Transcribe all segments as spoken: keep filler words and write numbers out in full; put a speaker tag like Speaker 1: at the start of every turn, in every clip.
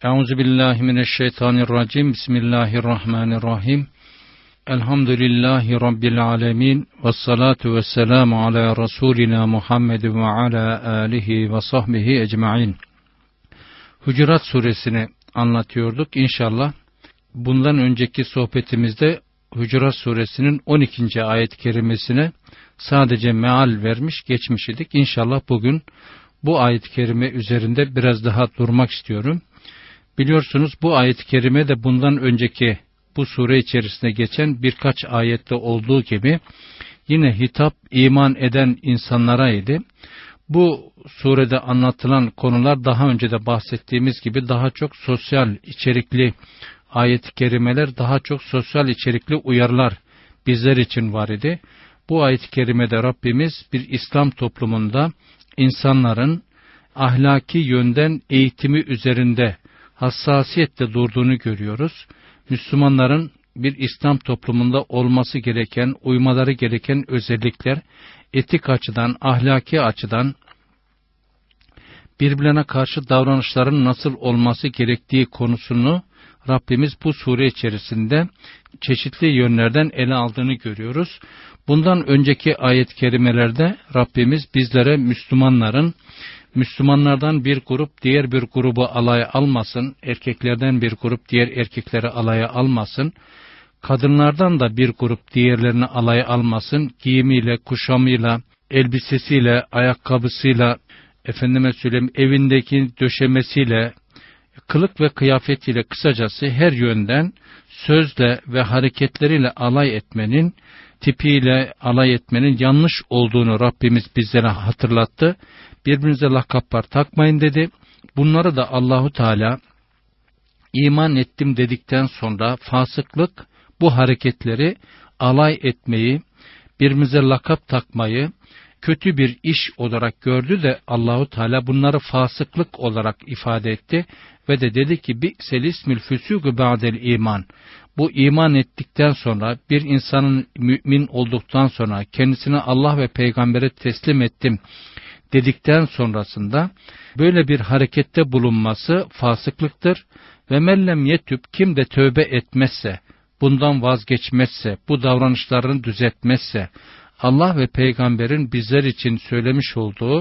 Speaker 1: Euzubillahimineşşeytanirracim. Bismillahirrahmanirrahim. Elhamdülillahi Rabbil alemin. Vessalatu vesselamu ala Resulina Muhammed ve ala alihi ve sahbihi ecmain. Hucurat suresini anlatıyorduk. İnşallah bundan önceki sohbetimizde Hucurat suresinin on ikinci ayet-i kerimesine sadece meal vermiş geçmiş idik. İnşallah bugün bu ayet-i kerime üzerinde biraz daha durmak istiyorum. Biliyorsunuz bu ayet-i kerime de bundan önceki bu sure içerisinde geçen birkaç ayette olduğu gibi yine hitap iman eden insanlara idi. Bu surede anlatılan konular daha önce de bahsettiğimiz gibi daha çok sosyal içerikli ayet-i kerimeler, daha çok sosyal içerikli uyarılar bizler için var idi. Bu ayet-i kerimede Rabbimiz bir İslam toplumunda insanların ahlaki yönden eğitimi üzerinde hassasiyetle durduğunu görüyoruz. Müslümanların bir İslam toplumunda olması gereken, uymaları gereken özellikler, etik açıdan, ahlaki açıdan birbirine karşı davranışların nasıl olması gerektiği konusunu Rabbimiz bu sure içerisinde çeşitli yönlerden ele aldığını görüyoruz. Bundan önceki ayet-i kerimelerde Rabbimiz bizlere Müslümanların, Müslümanlardan bir grup diğer bir grubu alaya almasın, erkeklerden bir grup diğer erkekleri alaya almasın, kadınlardan da bir grup diğerlerini alaya almasın, giyimiyle, kuşamıyla, elbisesiyle, ayakkabısıyla, efendime söyleyeyim evindeki döşemesiyle, kılık ve kıyafetiyle, kısacası her yönden sözle ve hareketleriyle alay etmenin, tipiyle alay etmenin yanlış olduğunu Rabbimiz bizlere hatırlattı. Birbirinize lakaplar takmayın dedi. Bunları da Allahu Teala iman ettim dedikten sonra fasıklık bu hareketleri alay etmeyi, birbirimize lakap takmayı kötü bir iş olarak gördü de Allahu Teala bunları fasıklık olarak ifade etti ve de dedi ki bi'sel ismil füsûgü ba'del iman. Bu iman ettikten sonra bir insanın mümin olduktan sonra kendisini Allah ve peygambere teslim ettim dedikten sonrasında böyle bir harekette bulunması fasıklıktır ve mellem yetüb, kim de tövbe etmezse, bundan vazgeçmezse, bu davranışlarını düzeltmezse, Allah ve peygamberin bizler için söylemiş olduğu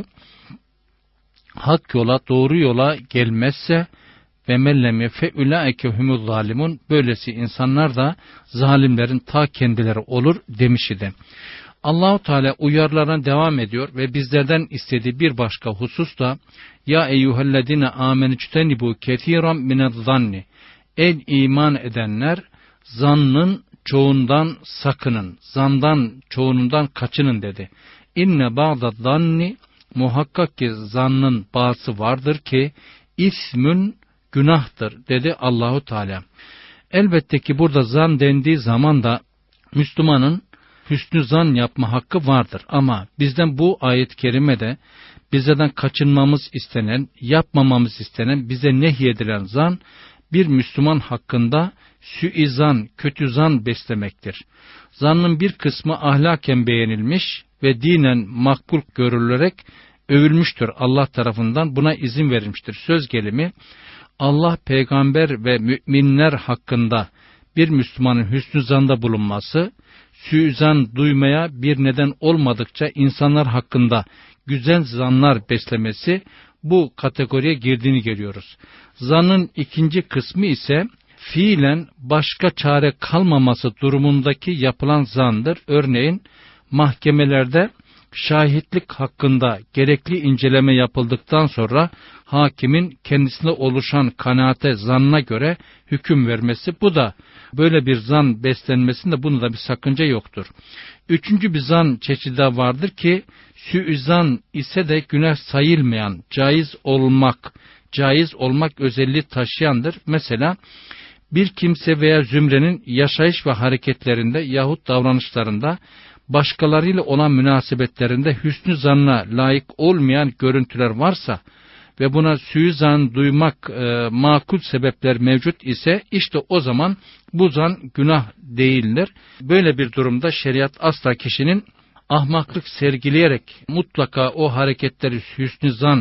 Speaker 1: hak yola, doğru yola gelmezse ve mellem yefe ulaike humuz zalimun, böylesi insanlar da zalimlerin ta kendileri olur demiş idi. Allahu Teala uyarılarına devam ediyor ve bizlerden istediği bir başka husus da ya eyyühellezine amenüçtenibu ketiran minez-zanni, ey iman edenler, zannın çoğundan sakının, zandan çoğundan kaçının dedi. İnne ba'da zanni, muhakkak ki zannın bazısı vardır ki ismün günahtır dedi Allahu Teala. Elbette ki burada zan dendiği zaman da Müslümanın hüsnü zan yapma hakkı vardır. Ama bizden bu ayet-i kerimede bizden kaçınmamız istenen, yapmamamız istenen, bize nehyedilen zan, bir Müslüman hakkında suizan, kötü zan beslemektir. Zannın bir kısmı ahlaken beğenilmiş ve dinen makbul görülerek övülmüştür. Allah tarafından buna izin verilmiştir. Söz gelimi, Allah, peygamber ve müminler hakkında bir Müslümanın hüsnü zanda bulunması, suizan duymaya bir neden olmadıkça insanlar hakkında güzel zanlar beslemesi, bu kategoriye girdiğini görüyoruz. Zannın ikinci kısmı ise fiilen başka çare kalmaması durumundaki yapılan zandır. Örneğin mahkemelerde şahitlik hakkında gerekli inceleme yapıldıktan sonra hakimin kendisine oluşan kanaate, zannına göre hüküm vermesi, bu da böyle bir zan beslenmesinde bunda bir sakınca yoktur. Üçüncü bir zan çeşidi vardır ki suizan ise de günah sayılmayan, caiz olmak, caiz olmak özelliği taşıyandır. Mesela bir kimse veya zümrenin yaşayış ve hareketlerinde yahut davranışlarında başkalarıyla olan münasebetlerinde hüsnü zanna layık olmayan görüntüler varsa ve buna suizan duymak e, makul sebepler mevcut ise işte o zaman bu zan günah değildir. Böyle bir durumda şeriat asla kişinin ahmaklık sergileyerek mutlaka o hareketleri hüsnü zan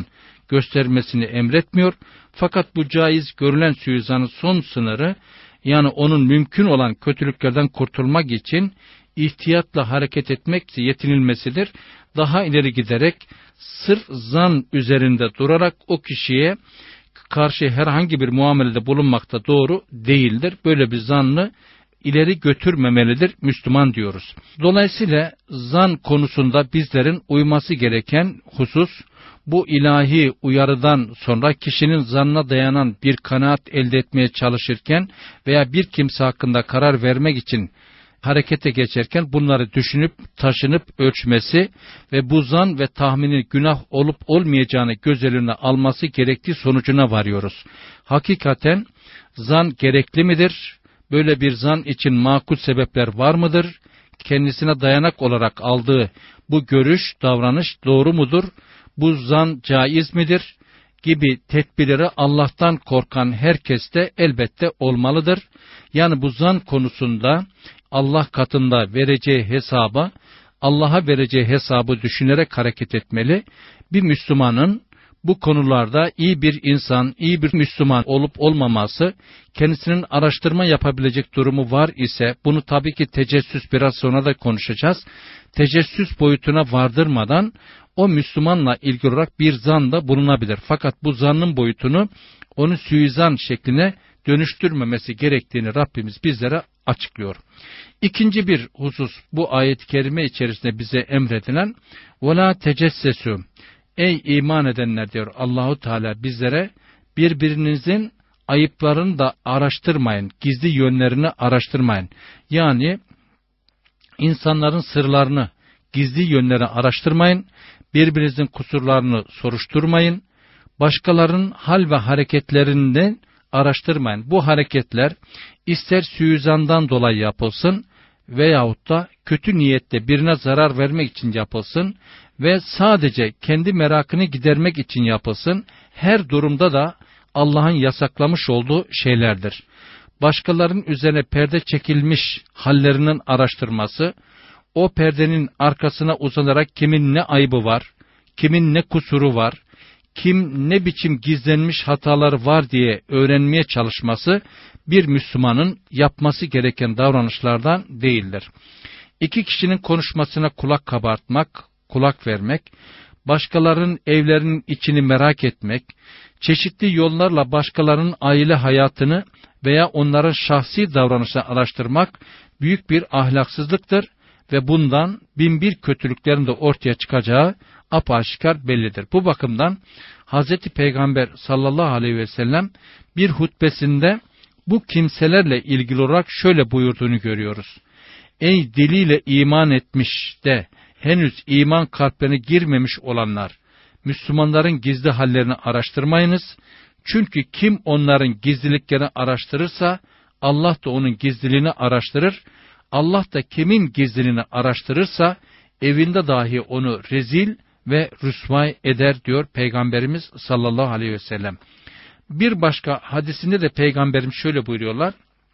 Speaker 1: göstermesini emretmiyor. Fakat bu caiz görülen suizanın son sınırı, yani onun mümkün olan kötülüklerden kurtulmak için ihtiyatla hareket etmek yetinilmesidir. Daha ileri giderek sırf zan üzerinde durarak o kişiye karşı herhangi bir muamelede bulunmakta doğru değildir. Böyle bir zannı ileri götürmemelidir Müslüman diyoruz. Dolayısıyla zan konusunda bizlerin uyması gereken husus, bu ilahi uyarıdan sonra kişinin zannına dayanan bir kanaat elde etmeye çalışırken veya bir kimse hakkında karar vermek için harekete geçerken bunları düşünüp taşınıp ölçmesi ve bu zan ve tahminin günah olup olmayacağını göz önüne alması gerektiği sonucuna varıyoruz. Hakikaten zan gerekli midir? Böyle bir zan için makul sebepler var mıdır? Kendisine dayanak olarak aldığı bu görüş, davranış doğru mudur? Bu zan caiz midir? Gibi tedbirleri Allah'tan korkan herkeste elbette olmalıdır. Yani bu zan konusunda Allah katında vereceği hesaba, Allah'a vereceği hesabı düşünerek hareket etmeli. Bir Müslümanın bu konularda iyi bir insan, iyi bir Müslüman olup olmaması, kendisinin araştırma yapabilecek durumu var ise, bunu tabii ki tecessüs, biraz sonra da konuşacağız. Tecessüs boyutuna vardırmadan o Müslümanla ilgili olarak bir zanda bulunabilir. Fakat bu zannın boyutunu onu suizan şekline dönüştürmemesi gerektiğini Rabbimiz bizlere açıklıyor. İkinci bir husus bu ayet-i kerime içerisinde bize emredilen وَلَا تَجَسَّسُوا. Ey iman edenler diyor Allahu Teala bizlere, birbirinizin ayıplarını da araştırmayın, gizli yönlerini araştırmayın. Yani insanların sırlarını, gizli yönlerini araştırmayın, birbirinizin kusurlarını soruşturmayın, başkalarının hal ve hareketlerinden araştırmayın. Bu hareketler ister suizandan dolayı yapılsın veyahut da kötü niyetle birine zarar vermek için yapılsın ve sadece kendi merakını gidermek için yapılsın, her durumda da Allah'ın yasaklamış olduğu şeylerdir. Başkalarının üzerine perde çekilmiş hallerinin araştırması, o perdenin arkasına uzanarak kimin ne ayıbı var, kimin ne kusuru var, kim ne biçim gizlenmiş hataları var diye öğrenmeye çalışması, bir Müslümanın yapması gereken davranışlardan değildir. İki kişinin konuşmasına kulak kabartmak, kulak vermek, başkalarının evlerinin içini merak etmek, çeşitli yollarla başkalarının aile hayatını veya onların şahsi davranışını araştırmak büyük bir ahlaksızlıktır ve bundan binbir kötülüklerin de ortaya çıkacağı apaşikar bellidir. Bu bakımdan Hazreti Peygamber sallallahu aleyhi ve sellem bir hutbesinde bu kimselerle ilgili olarak şöyle buyurduğunu görüyoruz. Ey diliyle iman etmiş de henüz iman kalplerine girmemiş olanlar, Müslümanların gizli hallerini araştırmayınız. Çünkü kim onların gizliliklerini araştırırsa Allah da onun gizliliğini araştırır. Allah da kimin gizliliğini araştırırsa evinde dahi onu rezil ve rüsvay eder diyor Peygamberimiz sallallahu aleyhi ve sellem. Bir başka hadisinde de Peygamberimiz şöyle buyuruyorlar.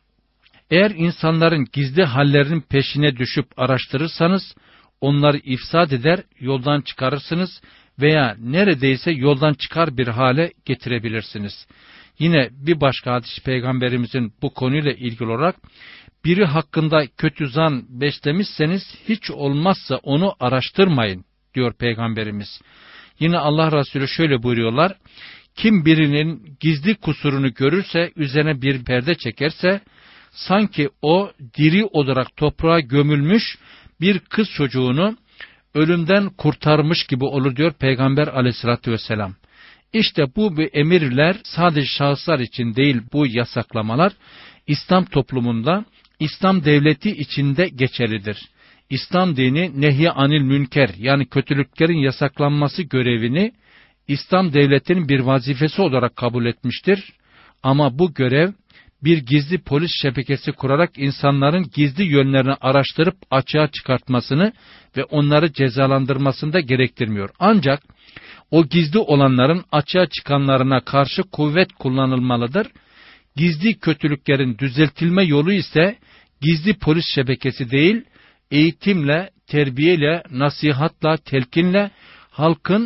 Speaker 1: Eğer insanların gizli hallerinin peşine düşüp araştırırsanız onları ifsad eder, yoldan çıkarırsınız veya neredeyse yoldan çıkar bir hale getirebilirsiniz. Yine bir başka hadis Peygamberimizin bu konuyla ilgili olarak, biri hakkında kötü zan beslemişseniz hiç olmazsa onu araştırmayın diyor Peygamberimiz. Yine Allah Resulü şöyle buyuruyorlar. Kim birinin gizli kusurunu görürse, üzerine bir perde çekerse, sanki o diri olarak toprağa gömülmüş bir kız çocuğunu ölümden kurtarmış gibi olur diyor Peygamber aleyhissalatü vesselam. İşte bu bir emirler sadece şahıslar için değil, bu yasaklamalar İslam toplumunda, İslam devleti içinde geçerlidir. İslam dini nehy anil münker, yani kötülüklerin yasaklanması görevini İslam devletinin bir vazifesi olarak kabul etmiştir. Ama bu görev bir gizli polis şebekesi kurarak insanların gizli yönlerini araştırıp açığa çıkartmasını ve onları cezalandırmasını da gerektirmiyor. Ancak o gizli olanların açığa çıkanlarına karşı kuvvet kullanılmalıdır. Gizli kötülüklerin düzeltilme yolu ise gizli polis şebekesi değil, eğitimle, terbiyeyle, nasihatla, telkinle halkın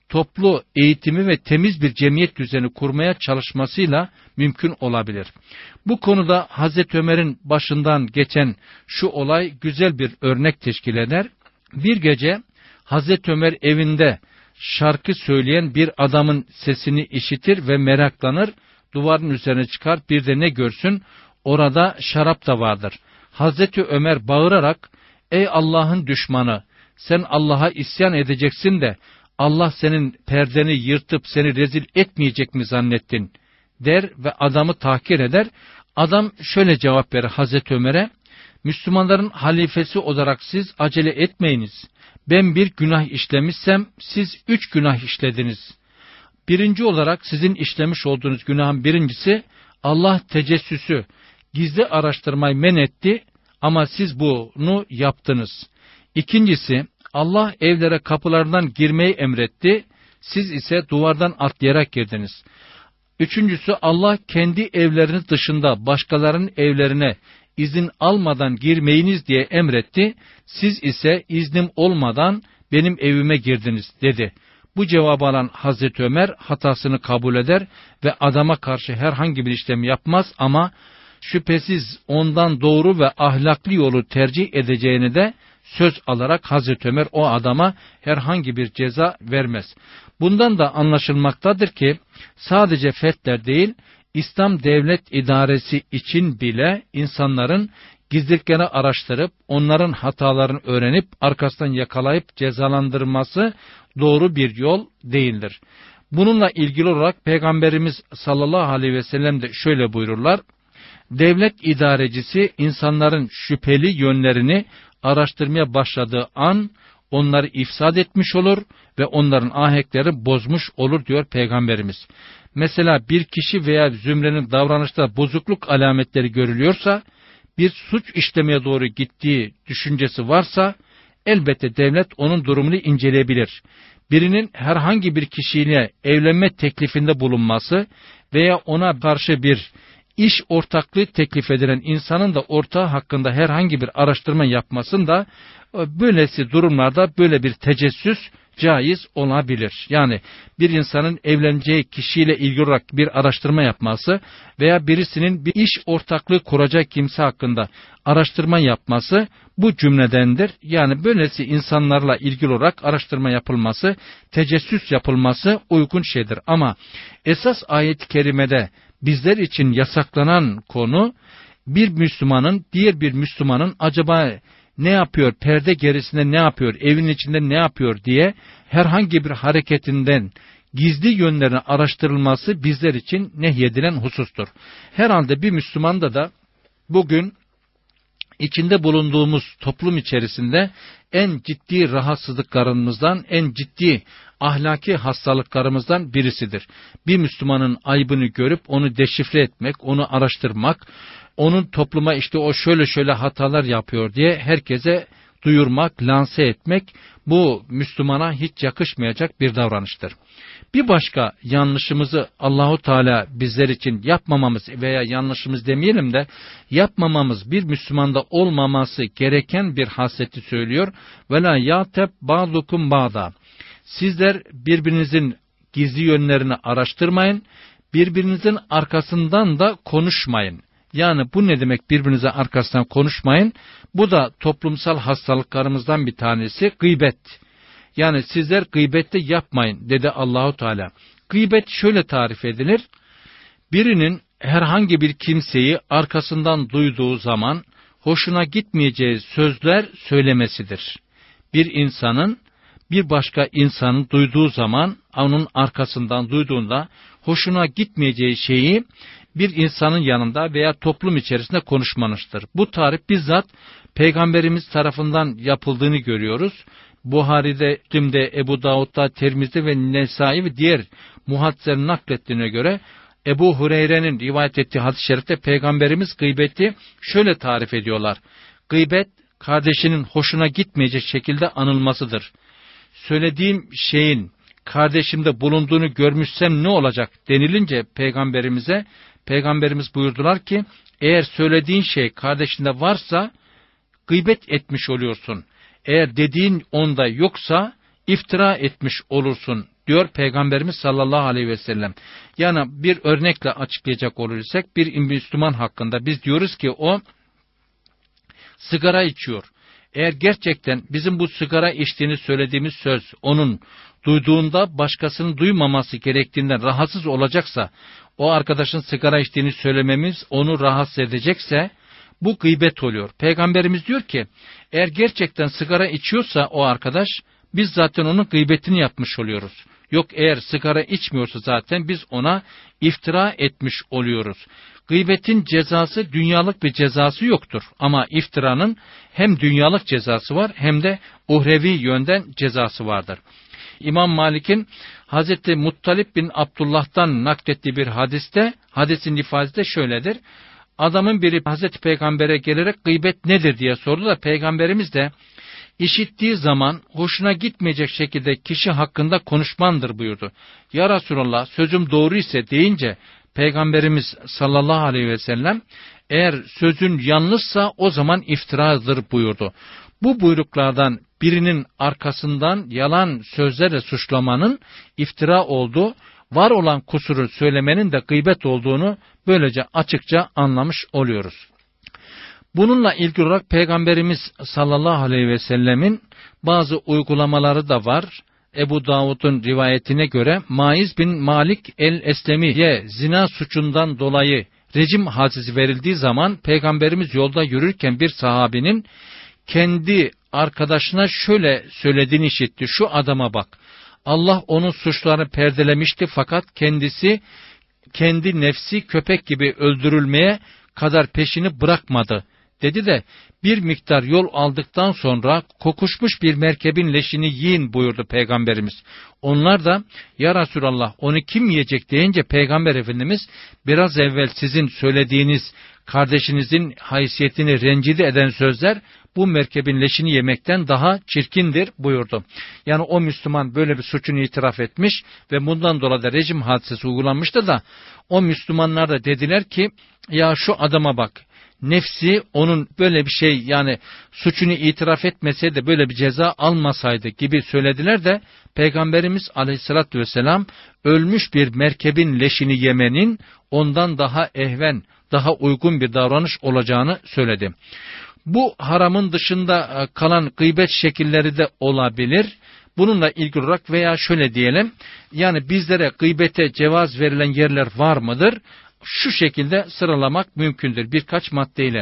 Speaker 1: toplu eğitimi ve temiz bir cemiyet düzeni kurmaya çalışmasıyla mümkün olabilir. Bu konuda Hazreti Ömer'in başından geçen şu olay güzel bir örnek teşkil eder. Bir gece Hazreti Ömer evinde şarkı söyleyen bir adamın sesini işitir ve meraklanır, duvarın üzerine çıkar, bir de ne görsün, orada şarap da vardır. Hazreti Ömer bağırarak, ey Allah'ın düşmanı, sen Allah'a isyan edeceksin de Allah senin perdeni yırtıp seni rezil etmeyecek mi zannettin, der ve adamı tahkir eder. Adam şöyle cevap verir Hazreti Ömer'e, Müslümanların halifesi olarak siz acele etmeyiniz. Ben bir günah işlemişsem siz üç günah işlediniz. Birinci olarak sizin işlemiş olduğunuz günahın birincisi Allah tecessüsü, gizli araştırmayı men etti ama siz bunu yaptınız. İkincisi Allah evlere kapılardan girmeyi emretti, siz ise duvardan atlayarak girdiniz. Üçüncüsü Allah kendi evleriniz dışında başkalarının evlerine izin almadan girmeyiniz diye emretti, siz ise iznim olmadan benim evime girdiniz dedi. Bu cevabı alan Hazreti Ömer hatasını kabul eder ve adama karşı herhangi bir işlem yapmaz ama şüphesiz ondan doğru ve ahlaklı yolu tercih edeceğini de söz alarak Hazreti Ömer o adama herhangi bir ceza vermez. Bundan da anlaşılmaktadır ki sadece fertler değil, İslam devlet idaresi için bile insanların gizliliklerini araştırıp onların hatalarını öğrenip arkasından yakalayıp cezalandırması doğru bir yol değildir. Bununla ilgili olarak Peygamberimiz sallallahu aleyhi ve sellem de şöyle buyururlar. Devlet idarecisi insanların şüpheli yönlerini araştırmaya başladığı an onları ifsad etmiş olur ve onların ahenklerini bozmuş olur diyor Peygamberimiz. Mesela bir kişi veya zümrenin davranışta bozukluk alametleri görülüyorsa, bir suç işlemeye doğru gittiği düşüncesi varsa, elbette devlet onun durumunu inceleyebilir. Birinin herhangi bir kişiyle evlenme teklifinde bulunması veya ona karşı bir iş ortaklığı teklif edilen insanın da ortağı hakkında herhangi bir araştırma yapmasında, böylesi durumlarda böyle bir tecessüs caiz olabilir. Yani bir insanın evleneceği kişiyle ilgili olarak bir araştırma yapması veya birisinin bir iş ortaklığı kuracak kimse hakkında araştırma yapması bu cümledendir. Yani böylesi insanlarla ilgili olarak araştırma yapılması, tecessüs yapılması uygun şeydir. Ama esas ayet-i kerimede bizler için yasaklanan konu, bir Müslümanın diğer bir Müslümanın acaba ne yapıyor, perde gerisinde ne yapıyor, evin içinde ne yapıyor diye herhangi bir hareketinden gizli yönlerini araştırılması bizler için nehyedilen husustur. Herhalde bir Müslümanda da bugün içinde bulunduğumuz toplum içerisinde en ciddi rahatsızlıklarımızdan, en ciddi ahlaki hastalıklarımızdan birisidir. Bir Müslümanın aybını görüp onu deşifre etmek, onu araştırmak, onun topluma işte o şöyle şöyle hatalar yapıyor diye herkese duyurmak, lanse etmek, bu Müslümana hiç yakışmayacak bir davranıştır. Bir başka yanlışımızı Allahu Teala bizler için yapmamamız veya yanlışımız demeyelim de yapmamamız, bir Müslümanda olmaması gereken bir hasleti söylüyor. Vela yateb ba'dukum ba'da. Sizler birbirinizin gizli yönlerini araştırmayın, birbirinizin arkasından da konuşmayın. Yani bu ne demek, birbirinize arkasından konuşmayın? Bu da toplumsal hastalıklarımızdan bir tanesi, gıybet. Yani sizler gıybette yapmayın dedi Allahu Teala. Gıybet şöyle tarif edilir. Birinin herhangi bir kimseyi arkasından duyduğu zaman hoşuna gitmeyeceği sözler söylemesidir. Bir insanın bir başka insanın duyduğu zaman, onun arkasından duyduğunda hoşuna gitmeyeceği şeyi bir insanın yanında veya toplum içerisinde konuşmanızdır. Bu tarif bizzat Peygamberimiz tarafından yapıldığını görüyoruz. Buhari'de, Müslim'de, Ebu Davud'da, Tirmiz'de ve Nesai ve diğer muhaddislerin naklettiğine göre Ebu Hureyre'nin rivayet ettiği hadis-i şerifte Peygamberimiz gıybeti şöyle tarif ediyorlar. Gıybet, kardeşinin hoşuna gitmeyecek şekilde anılmasıdır. Söylediğim şeyin kardeşimde bulunduğunu görmüşsem ne olacak denilince Peygamberimize, Peygamberimiz buyurdular ki, eğer söylediğin şey kardeşinde varsa gıybet etmiş oluyorsun. Eğer dediğin onda yoksa iftira etmiş olursun diyor Peygamberimiz sallallahu aleyhi ve sellem. Yani bir örnekle açıklayacak olursak bir Müslüman hakkında biz diyoruz ki o sigara içiyor. Eğer gerçekten bizim bu sigara içtiğini söylediğimiz söz onun duyduğunda başkasının duymaması gerektiğinden rahatsız olacaksa, o arkadaşın sigara içtiğini söylememiz onu rahatsız edecekse bu gıybet oluyor. Peygamberimiz diyor ki eğer gerçekten sigara içiyorsa o arkadaş biz zaten onun gıybetini yapmış oluyoruz. Yok eğer sigara içmiyorsa zaten biz ona iftira etmiş oluyoruz. Gıybetin cezası dünyalık bir cezası yoktur. Ama iftiranın hem dünyalık cezası var hem de uhrevi yönden cezası vardır. İmam Malik'in Hazreti Muttalip bin Abdullah'tan naklettiği bir hadiste, hadisin ifadesi de şöyledir. Adamın biri Hazreti Peygamber'e gelerek gıybet nedir diye sordu da Peygamberimiz de işittiği zaman hoşuna gitmeyecek şekilde kişi hakkında konuşmandır buyurdu. Ya Resulallah sözüm doğru ise deyince Peygamberimiz sallallahu aleyhi ve sellem eğer sözün yanlışsa o zaman iftiradır buyurdu. Bu buyruklardan birinin arkasından yalan sözlerle suçlamanın iftira olduğu, var olan kusuru söylemenin de gıybet olduğunu böylece açıkça anlamış oluyoruz. Bununla ilgili olarak Peygamberimiz sallallahu aleyhi ve sellemin bazı uygulamaları da var. Ebu Davud'un rivayetine göre Maiz bin Malik el-Eslemi'ye zina suçundan dolayı rejim hadisi verildiği zaman Peygamberimiz yolda yürürken bir sahabinin kendi arkadaşına şöyle söylediğini işitti. Şu adama bak. Allah onun suçlarını perdelemişti fakat kendisi kendi nefsi köpek gibi öldürülmeye kadar peşini bırakmadı dedi de bir miktar yol aldıktan sonra kokuşmuş bir merkebin leşini yiyin buyurdu Peygamberimiz. Onlar da ya Resulallah onu kim yiyecek deyince Peygamber Efendimiz biraz evvel sizin söylediğiniz kardeşinizin haysiyetini rencide eden sözler bu merkebin leşini yemekten daha çirkindir buyurdu. Yani o Müslüman böyle bir suçunu itiraf etmiş ve bundan dolayı da rejim hadisesi uygulanmıştı da o Müslümanlar da dediler ki ya şu adama bak. Nefsi onun böyle bir şey yani suçunu itiraf etmeseydi böyle bir ceza almasaydı gibi söylediler de Peygamberimiz aleyhissalatü vesselam ölmüş bir merkebin leşini yemenin ondan daha ehven, daha uygun bir davranış olacağını söyledi. Bu haramın dışında kalan gıybet şekilleri de olabilir. Bununla ilgili olarak veya şöyle diyelim yani bizlere gıybete cevaz verilen yerler var mıdır? Şu şekilde sıralamak mümkündür birkaç maddeyle.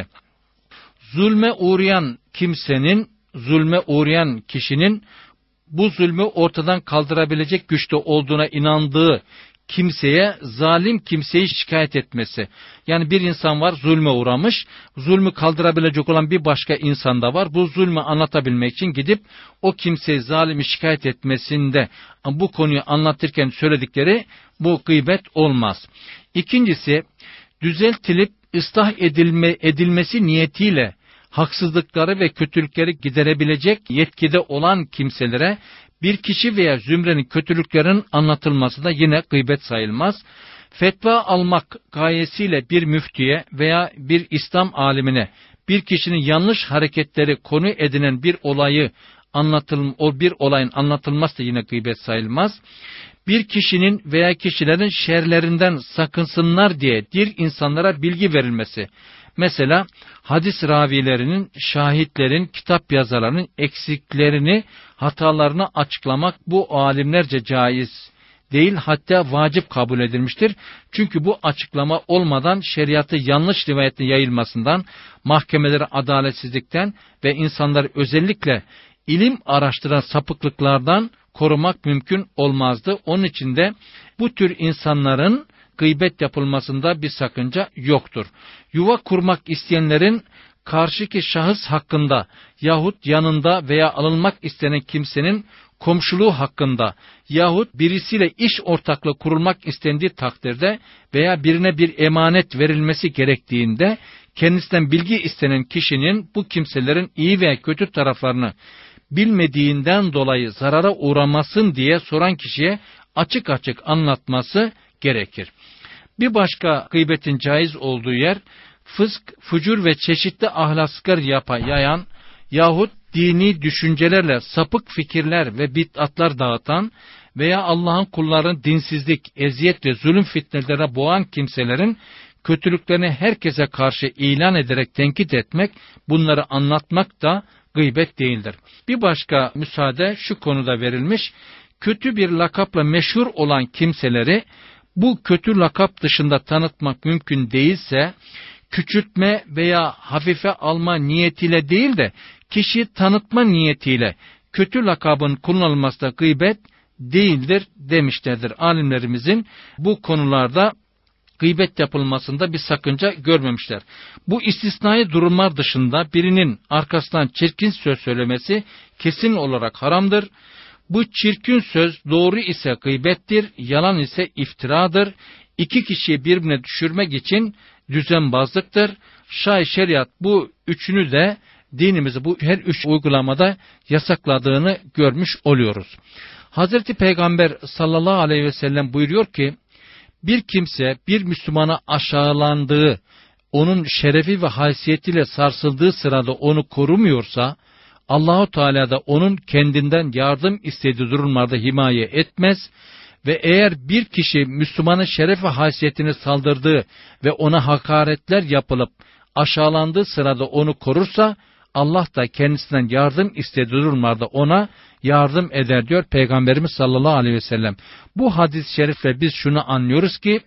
Speaker 1: Zulme uğrayan kimsenin, zulme uğrayan kişinin bu zulmü ortadan kaldırabilecek güçte olduğuna inandığı kimseye zalim kimseyi şikayet etmesi. Yani bir insan var zulme uğramış, zulmü kaldırabilecek olan bir başka insan da var. Bu zulmü anlatabilmek için gidip o kimseyi zalimi şikayet etmesinde bu konuyu anlatırken söyledikleri bu gıybet olmaz. İkincisi düzeltilip ıslah edilme, edilmesi niyetiyle haksızlıkları ve kötülükleri giderebilecek yetkide olan kimselere bir kişi veya zümrenin kötülüklerinin anlatılması da yine gıybet sayılmaz. Fetva almak gayesiyle bir müftüye veya bir İslam alimine bir kişinin yanlış hareketleri konu edinen bir olayı anlatılm, o bir olayın anlatılması da yine gıybet sayılmaz. Bir kişinin veya kişilerin şerlerinden sakınsınlar diye diğer insanlara bilgi verilmesi. Mesela hadis ravilerinin, şahitlerin, kitap yazarlarının eksiklerini, hatalarını açıklamak bu alimlerce caiz değil, hatta vacip kabul edilmiştir. Çünkü bu açıklama olmadan şeriatı yanlış rivayetin yayılmasından, mahkemelere adaletsizlikten ve insanları özellikle ilim araştıran sapıklıklardan korumak mümkün olmazdı. Onun için de bu tür insanların gıybet yapılmasında bir sakınca yoktur. Yuva kurmak isteyenlerin karşıki şahıs hakkında yahut yanında veya alınmak istenen kimsenin komşuluğu hakkında yahut birisiyle iş ortaklığı kurulmak istendiği takdirde veya birine bir emanet verilmesi gerektiğinde kendisinden bilgi istenen kişinin bu kimselerin iyi veya kötü taraflarını bilmediğinden dolayı zarara uğramasın diye soran kişiye açık açık anlatması gerekir. Bir başka gıybetin caiz olduğu yer, fısk, fucur ve çeşitli ahlaksızlıklar yapa, yayan yahut dini düşüncelerle sapık fikirler ve bid'atlar dağıtan veya Allah'ın kullarını dinsizlik, eziyet ve zulüm fitnelere boğan kimselerin kötülüklerini herkese karşı ilan ederek tenkit etmek, bunları anlatmak da gıybet değildir. Bir başka müsaade şu konuda verilmiş: kötü bir lakapla meşhur olan kimseleri bu kötü lakap dışında tanıtmak mümkün değilse, küçültme veya hafife alma niyetiyle değil de kişiyi tanıtma niyetiyle kötü lakabın kullanılması da gıybet değildir demişlerdir. Alimlerimizin bu konularda gıybet yapılmasında bir sakınca görmemişler. Bu istisnai durumlar dışında birinin arkasından çirkin söz söylemesi kesin olarak haramdır. Bu çirkin söz doğru ise gıybettir, yalan ise iftiradır. İki kişiyi birbirine düşürmek için düzenbazlıktır. Şay şeriat bu üçünü de dinimizi bu her üç uygulamada yasakladığını görmüş oluyoruz. Hazreti Peygamber sallallahu aleyhi ve sellem buyuruyor ki, bir kimse bir Müslümana aşağılandığı, onun şerefi ve haysiyetiyle sarsıldığı sırada onu korumuyorsa, Allahu Teala da onun kendinden yardım istediği durumlarda himaye etmez ve eğer bir kişi Müslümanın şeref ve haysiyetine saldırdığı ve ona hakaretler yapılıp aşağılandığı sırada onu korursa, Allah da kendisinden yardım istediği durumlarda ona yardım eder diyor Peygamberimiz sallallahu aleyhi ve sellem. Bu hadis-i şerifle biz şunu anlıyoruz ki,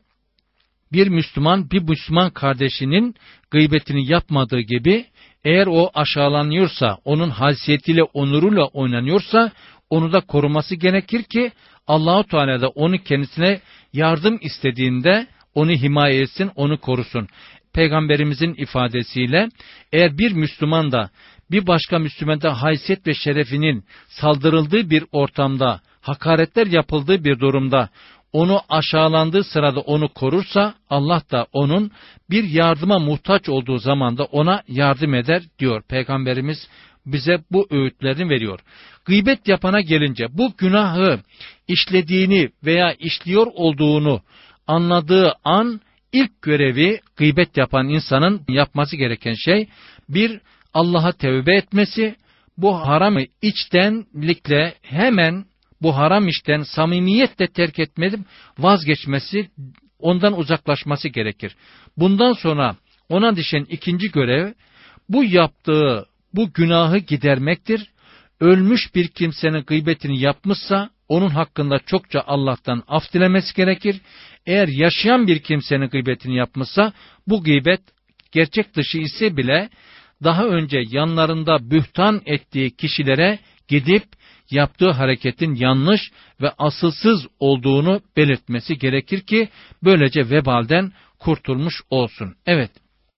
Speaker 1: bir Müslüman bir Müslüman kardeşinin gıybetini yapmadığı gibi, eğer o aşağılanıyorsa, onun haysiyetiyle, onuruyla oynanıyorsa, onu da koruması gerekir ki Allah-u Teala da onu kendisine yardım istediğinde onu himaye etsin, onu korusun. Peygamberimizin ifadesiyle, eğer bir Müslüman da bir başka Müslümanda haysiyet ve şerefinin saldırıldığı bir ortamda, hakaretler yapıldığı bir durumda, onu aşağılandığı sırada onu korursa, Allah da onun bir yardıma muhtaç olduğu zaman da ona yardım eder diyor. Peygamberimiz bize bu öğütlerini veriyor. Gıybet yapana gelince, bu günahı işlediğini veya işliyor olduğunu anladığı an, ilk görevi gıybet yapan insanın yapması gereken şey, bir, Allah'a tevbe etmesi, bu haramı içtenlikle hemen bu haram işten samimiyetle terk etmedi, vazgeçmesi, ondan uzaklaşması gerekir. Bundan sonra ona düşen ikinci görev, bu yaptığı bu günahı gidermektir. Ölmüş bir kimsenin gıybetini yapmışsa, onun hakkında çokça Allah'tan af dilemesi gerekir. Eğer yaşayan bir kimsenin gıybetini yapmışsa, bu gıybet gerçek dışı ise bile, daha önce yanlarında bühtan ettiği kişilere gidip, yaptığı hareketin yanlış ve asılsız olduğunu belirtmesi gerekir ki, böylece vebalden kurtulmuş olsun. Evet,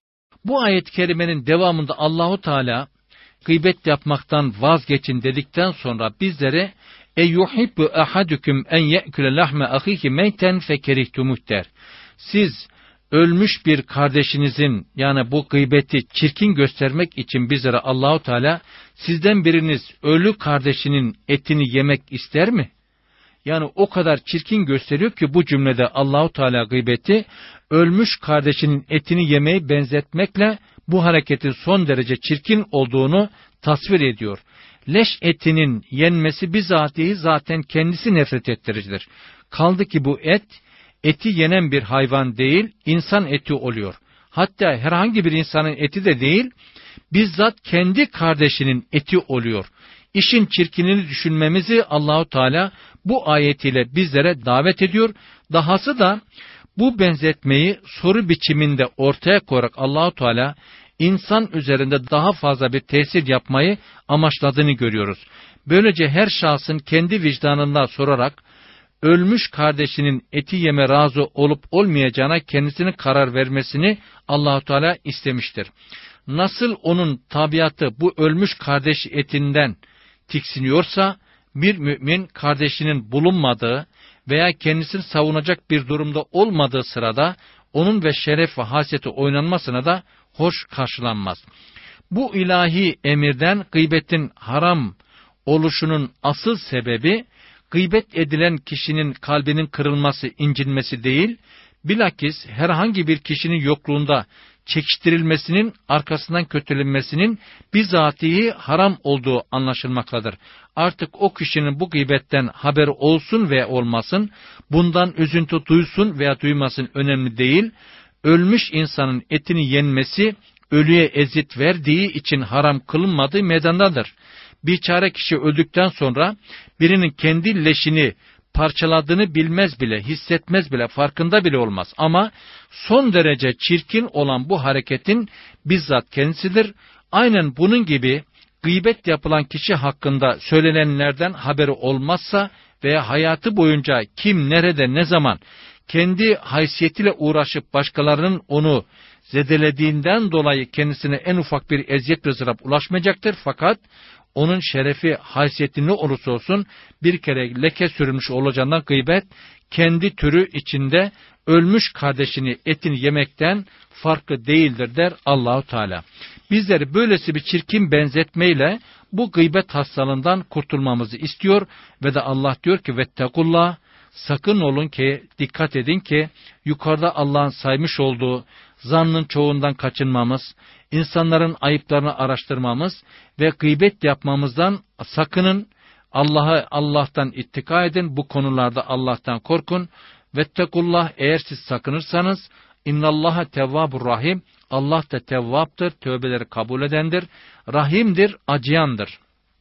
Speaker 1: bu ayet-i kerimenin devamında Allahu Teala, gıybet yapmaktan vazgeçin dedikten sonra bizlere, eyyuhibbu ahadukum en ye'kule lahme ahihi meyten fekerihtumut der. Siz ölmüş bir kardeşinizin, yani bu gıybeti çirkin göstermek için bizlere Allahu Teala, sizden biriniz ölü kardeşinin etini yemek ister mi? Yani o kadar çirkin gösteriyor ki bu cümlede Allahu Teala gıybeti ölmüş kardeşinin etini yemeyi benzetmekle bu hareketin son derece çirkin olduğunu tasvir ediyor. Leş etinin yenmesi bizatihi zaten kendisi nefret ettiricidir. Kaldı ki bu et, eti yenen bir hayvan değil, insan eti oluyor. Hatta herhangi bir insanın eti de değil, bizzat kendi kardeşinin eti oluyor. İşin çirkinini düşünmemizi Allahu Teala bu ayetiyle bizlere davet ediyor. Dahası da bu benzetmeyi soru biçiminde ortaya koyarak Allahu Teala insan üzerinde daha fazla bir tesir yapmayı amaçladığını görüyoruz. Böylece her şahsın kendi vicdanından sorarak ölmüş kardeşinin eti yeme razı olup olmayacağına kendisinin karar vermesini Allah-u Teala istemiştir. Nasıl onun tabiatı bu ölmüş kardeş etinden tiksiniyorsa, bir mümin kardeşinin bulunmadığı veya kendisini savunacak bir durumda olmadığı sırada onun ve şeref ve hasiyeti oynanmasına da hoş karşılanmaz. Bu ilahi emirden gıybetin haram oluşunun asıl sebebi, gıybet edilen kişinin kalbinin kırılması, incinmesi değil, Bilakis herhangi bir kişinin yokluğunda çekiştirilmesinin, arkasından kötülenmesinin bizatihi haram olduğu anlaşılmaktadır. Artık o kişinin bu gıybetten haberi olsun veya olmasın, bundan üzüntü duysun veya duymasın önemli değil. Ölmüş insanın etini yenmesi, ölüye eziyet verdiği için haram kılınmadığı meydandadır. Biçare kişi öldükten sonra birinin kendi leşini parçaladığını bilmez bile, hissetmez bile, farkında bile olmaz. Ama son derece çirkin olan bu hareketin bizzat kendisidir. Aynen bunun gibi gıybet yapılan kişi hakkında söylenenlerden haberi olmazsa veya hayatı boyunca kim, nerede, ne zaman kendi haysiyetiyle uğraşıp başkalarının onu zedelediğinden dolayı kendisine en ufak bir eziyet ve ızdırap ulaşmayacaktır. Fakat onun şerefi, haysiyeti ne olursa olsun bir kere leke sürülmüş olacağından gıybet, kendi türü içinde ölmüş kardeşini etini yemekten farklı değildir der Allahu Teala. Bizleri böylesi bir çirkin benzetmeyle bu gıybet hastalığından kurtulmamızı istiyor ve de Allah diyor ki vettekullah, sakın olun ki, dikkat edin ki yukarıda Allah'ın saymış olduğu zannın çoğundan kaçınmamız, insanların ayıplarını araştırmamız ve gıybet yapmamızdan sakının. Allah'a Allah'tan ittika edin. Bu konularda Allah'tan korkun. Vettekullah, eğer siz sakınırsanız innallaha tevvabur rahim. Allah da tevvaptır, tövbeleri kabul edendir, rahimdir, acıyandır.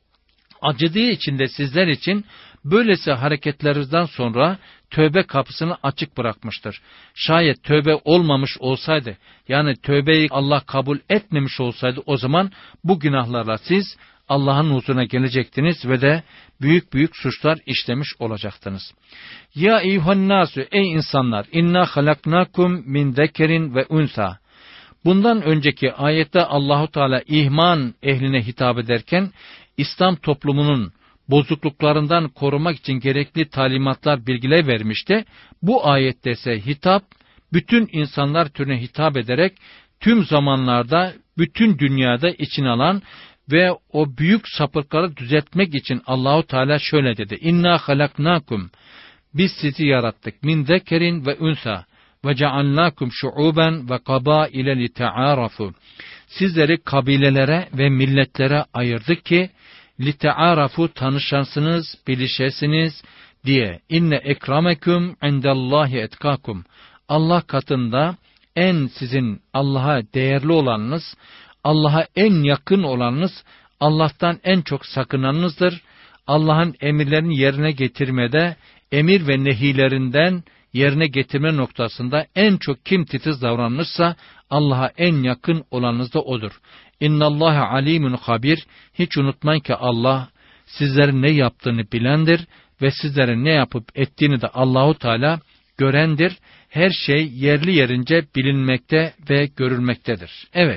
Speaker 1: Acıdığı için de sizler için böylesi hareketlerinizden sonra tövbe kapısını açık bırakmıştır. Şayet tövbe olmamış olsaydı, yani tövbeyi Allah kabul etmemiş olsaydı, o zaman bu günahlarla siz Allah'ın huzuruna gelecektiniz ve de büyük büyük suçlar işlemiş olacaktınız. Ya eyyuhennâsü, ey insanlar, inna halaknakum min zekerin ve unsa. Bundan önceki ayette Allahu Teala ihman ehline hitap ederken İslam toplumunun bozukluklarından korumak için gerekli talimatlar, bilgiler vermişti. Bu ayette ise hitap bütün insanlar türüne hitap ederek tüm zamanlarda, bütün dünyada içine alan ve o büyük sapıkları düzeltmek için Allahu Teala şöyle dedi: İnna halaknakum, biz sizi yarattık, min zekerin ve unsa ve cealnakum şuuben ve kabaile li ta'arafu. Sizleri kabilelere ve milletlere ayırdık ki li ta'arafu, tanışansınız, bilişesiniz diye. İnne ekramekum indallahi etkakum. Allah katında en sizin Allah'a değerli olanınız, Allah'a en yakın olanınız, Allah'tan en çok sakınanınızdır. Allah'ın emirlerini yerine getirmede, emir ve nehilerinden yerine getirme noktasında en çok kim titiz davranırsa Allah'a en yakın olanınız da odur. İnnallâhe alîmün habir. Hiç unutmayın ki Allah sizlerin ne yaptığını bilendir ve sizlerin ne yapıp ettiğini de Allahu Teala görendir. Her şey yerli yerince bilinmekte ve görülmektedir. Evet.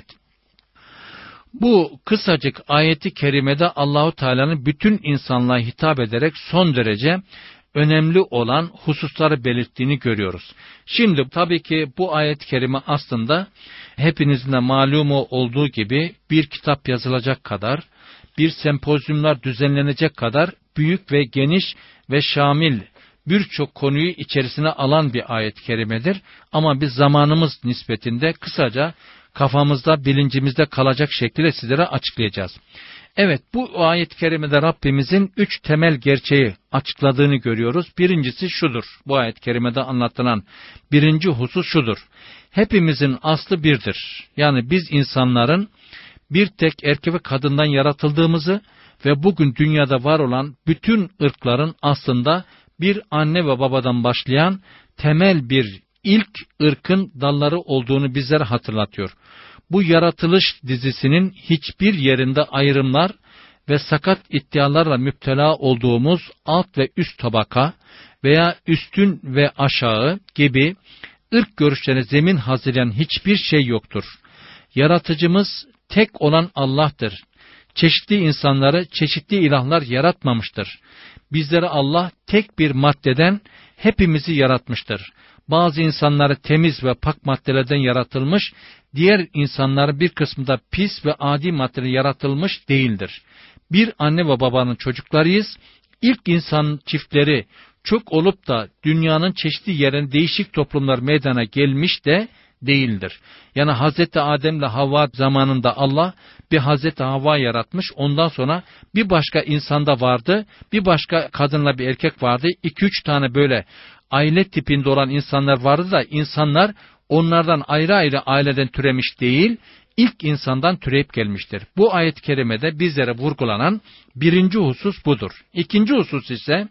Speaker 1: Bu kısacık ayeti kerimede Allahu Teala'nın bütün insanlığa hitap ederek son derece önemli olan hususları belirttiğini görüyoruz. Şimdi tabii ki bu ayet-i kerime aslında hepinizin de malumu olduğu gibi bir kitap yazılacak kadar, bir sempozyumlar düzenlenecek kadar büyük ve geniş ve şamil birçok konuyu içerisine alan bir ayet-i kerimedir. Ama biz zamanımız nispetinde kısaca kafamızda, bilincimizde kalacak şekilde sizlere açıklayacağız. Evet, bu ayet-i kerimede Rabbimizin üç temel gerçeği açıkladığını görüyoruz. Birincisi şudur, bu ayet-i kerimede anlatılan birinci husus şudur: hepimizin aslı birdir. Yani biz insanların bir tek erkek ve kadından yaratıldığımızı ve bugün dünyada var olan bütün ırkların aslında bir anne ve babadan başlayan temel bir ilk ırkın dalları olduğunu bizlere hatırlatıyor. Bu yaratılış dizisinin hiçbir yerinde ayrımlar ve sakat iddialarla müptela olduğumuz alt ve üst tabaka veya üstün ve aşağı gibi ırk görüşlerine zemin hazırlayan hiçbir şey yoktur. Yaratıcımız tek olan Allah'tır. Çeşitli insanları çeşitli ilahlar yaratmamıştır. Bizleri Allah tek bir maddeden hepimizi yaratmıştır. Bazı insanları temiz ve pak maddelerden yaratılmış, diğer insanları bir kısmında pis ve adi maddeden yaratılmış değildir. Bir anne ve babanın çocuklarıyız. İlk insan çiftleri çok olup da dünyanın çeşitli yerine değişik toplumlar meydana gelmiş de değildir. Yani Hazreti Adem'le Havva zamanında Allah bir Hazreti Havva yaratmış. Ondan sonra bir başka insanda vardı, bir başka kadınla bir erkek vardı. iki üç tane böyle aile tipinde olan insanlar vardı da insanlar onlardan ayrı ayrı aileden türemiş değil, ilk insandan türeyip gelmiştir. Bu ayet-i kerimede bizlere vurgulanan birinci husus budur. İkinci husus ise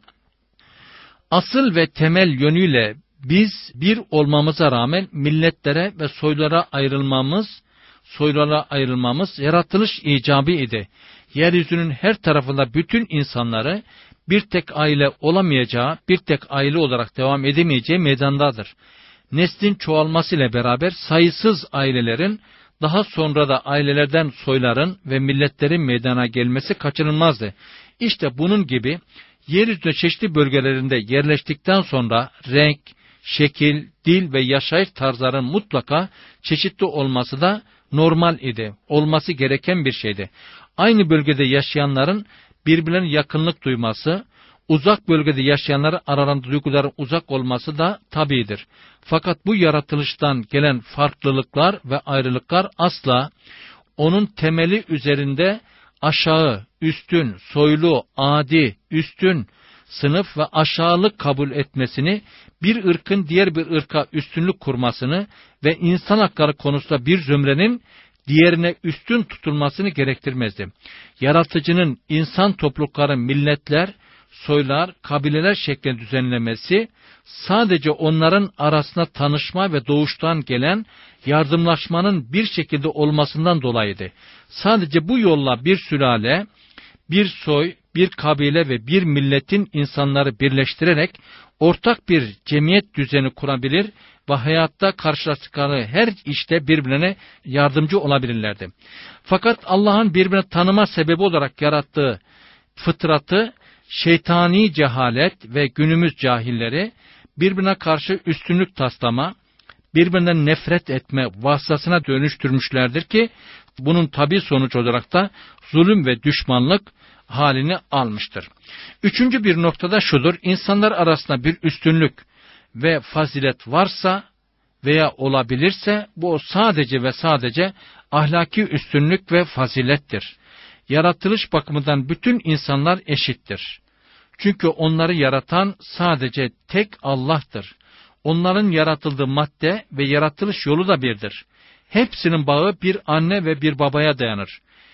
Speaker 1: asıl ve temel yönüyle biz bir olmamıza rağmen milletlere ve soylara ayrılmamız, soylara ayrılmamız yaratılış icabı idi. Yeryüzünün her tarafında bütün insanları bir tek aile olamayacağı, bir tek aile olarak devam edemeyeceği meydandadır. Neslin çoğalmasıyla beraber sayısız ailelerin, daha sonra da ailelerden soyların ve milletlerin meydana gelmesi kaçınılmazdı. İşte bunun gibi yeryüzünde çeşitli bölgelerinde yerleştikten sonra renk, şekil, dil ve yaşayış tarzlarının mutlaka çeşitli olması da normal idi. Olması gereken bir şeydi. Aynı bölgede yaşayanların birbirlerine yakınlık duyması, uzak bölgede yaşayanların aralarında duyguların uzak olması da tabidir. Fakat bu yaratılıştan gelen farklılıklar ve ayrılıklar asla onun temeli üzerinde aşağı, üstün, soylu, adi, üstün, sınıf ve aşağılık kabul etmesini, bir ırkın diğer bir ırka üstünlük kurmasını ve insan hakları konusunda bir zümrenin diğerine üstün tutulmasını gerektirmezdi. Yaratıcının insan toplulukları, milletler, soylar, kabileler şeklinde düzenlemesi, sadece onların arasında tanışma ve doğuştan gelen yardımlaşmanın bir şekilde olmasından dolayıydı. Sadece bu yolla bir sülale, bir soy, bir kabile ve bir milletin insanları birleştirerek ortak bir cemiyet düzeni kurabilir ve hayatta karşılaştıkları her işte birbirine yardımcı olabilirlerdi. Fakat Allah'ın birbirini tanıma sebebi olarak yarattığı fıtratı, şeytani cehalet ve günümüz cahilleri birbirine karşı üstünlük taslama, birbirinden nefret etme vasıtasına dönüştürmüşlerdir ki bunun tabi sonuç olarak da zulüm ve düşmanlık halini almıştır. Üçüncü bir noktada şudur: insanlar arasında bir üstünlük ve fazilet varsa veya olabilirse bu sadece ve sadece ahlaki üstünlük ve fazilettir. Yaratılış bakımından bütün insanlar eşittir. Çünkü onları yaratan sadece tek Allah'tır. Onların yaratıldığı madde ve yaratılış yolu da birdir. Hepsinin bağı bir anne ve bir babaya dayanır.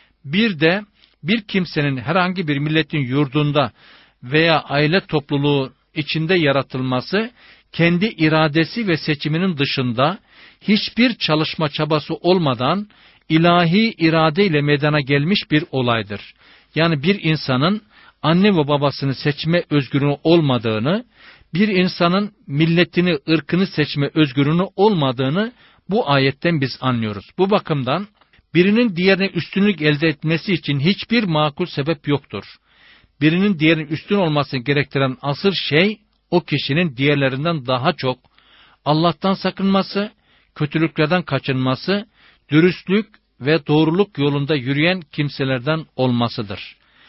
Speaker 1: Bir de bir kimsenin herhangi bir milletin yurdunda veya aile topluluğu içinde yaratılması, kendi iradesi ve seçiminin dışında hiçbir çalışma çabası olmadan ilahi irade ile meydana gelmiş bir olaydır. Yani bir insanın anne ve babasını seçme özgürlüğü olmadığını, bir insanın milletini, ırkını seçme özgürlüğü olmadığını bu ayetten biz anlıyoruz. Bu bakımdan birinin diğerine üstünlük elde etmesi için hiçbir makul sebep yoktur. Birinin diğerinin üstün olmasını gerektiren asıl şey, o kişinin diğerlerinden daha çok Allah'tan sakınması, kötülüklerden kaçınması, dürüstlük ve doğruluk yolunda yürüyen kimselerden olmasıdır.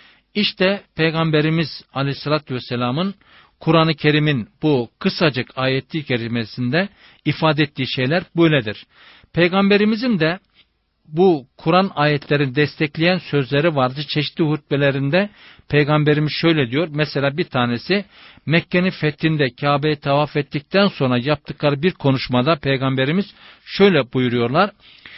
Speaker 1: İşte Peygamberimiz Aleyhisselatü Vesselam'ın Kur'an-ı Kerim'in bu kısacık ayet-i kerimesinde ifade ettiği şeyler böyledir. Peygamberimizin de bu Kur'an ayetlerini destekleyen sözleri vardı. Çeşitli hutbelerinde Peygamberimiz şöyle diyor. Mesela bir tanesi Mekke'nin fethinde Kabe'yi tavaf ettikten sonra yaptıkları bir konuşmada Peygamberimiz şöyle buyuruyorlar: